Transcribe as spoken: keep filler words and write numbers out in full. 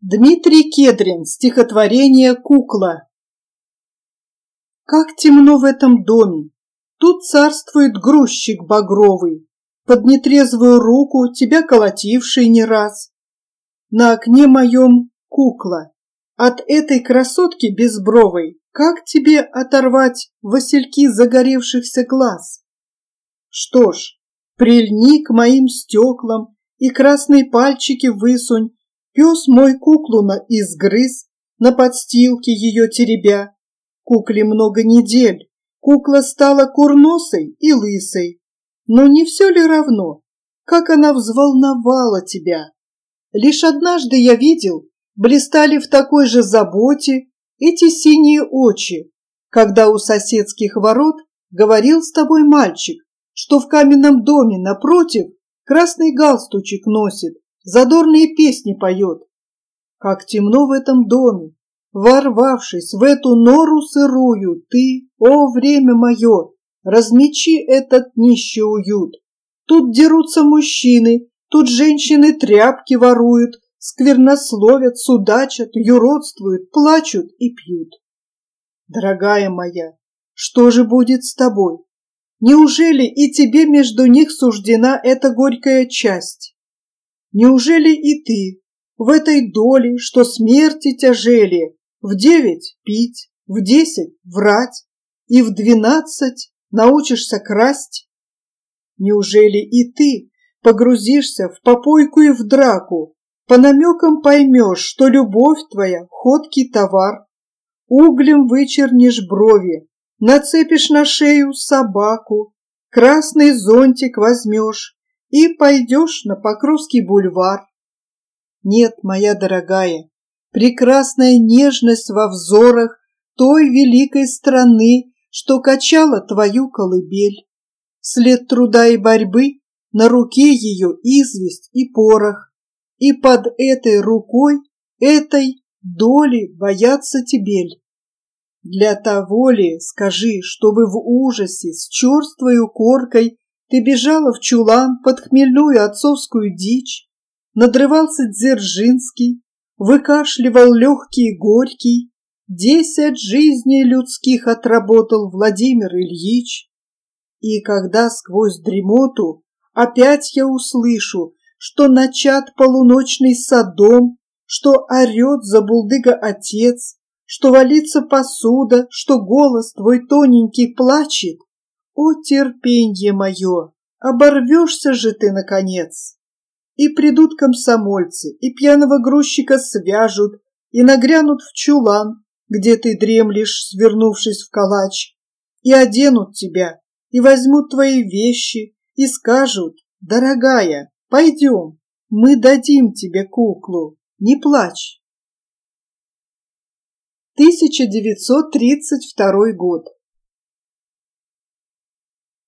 Дмитрий Кедрин. Стихотворение «Кукла». Как темно в этом доме. Тут царствует грузчик багровый, под нетрезвую руку тебя колотивший не раз. На окне моем кукла. От этой красотки безбровой как тебе оторвать васильки загоревшихся глаз? Что ж, прильни к моим стеклам и красные пальчики высунь. Пес мой куклу на изгрыз, на подстилке ее теребя. Кукле много недель, кукла стала курносой и лысой. Но не все ли равно, как она взволновала тебя? Лишь однажды я видел, блистали в такой же заботе эти синие очи, когда у соседских ворот говорил с тобой мальчик, что в каменном доме напротив красный галстучек носит, задорные песни поет. Как темно в этом доме, ворвавшись в эту нору сырую, ты, о время мое, размечи этот нищий уют. Тут дерутся мужчины, тут женщины тряпки воруют, сквернословят, судачат, юродствуют, плачут и пьют. Дорогая моя, что же будет с тобой? Неужели и тебе между них суждена эта горькая часть? Неужели и ты в этой доле, что смерти тяжели, в девять пить, в десять врать и в двенадцать научишься красть? Неужели и ты погрузишься в попойку и в драку, по намекам поймешь, что любовь твоя — ходкий товар, углем вычернишь брови, нацепишь на шею собаку, красный зонтик возьмешь и пойдешь на Покровский бульвар? Нет, моя дорогая, прекрасная нежность во взорах той великой страны, что качала твою колыбель. След труда и борьбы, на руке ее известь и порох, и под этой рукой, этой доли боятся тебель. Для того ли, скажи, чтобы в ужасе с черствою коркой ты бежала в чулан под хмельную отцовскую дичь, надрывался Дзержинский, выкашливал легкий Горький, десять жизней людских отработал Владимир Ильич. И когда сквозь дремоту опять я услышу, что начат полуночный садом, что орет забулдыга отец, что валится посуда, что голос твой тоненький плачет, о, терпенье мое, оборвешься же ты, наконец! И придут комсомольцы, и пьяного грузчика свяжут, и нагрянут в чулан, где ты дремлешь, свернувшись в калач, и оденут тебя, и возьмут твои вещи, и скажут: дорогая, пойдем, мы дадим тебе куклу, не плачь. тысяча девятьсот тридцать второй год.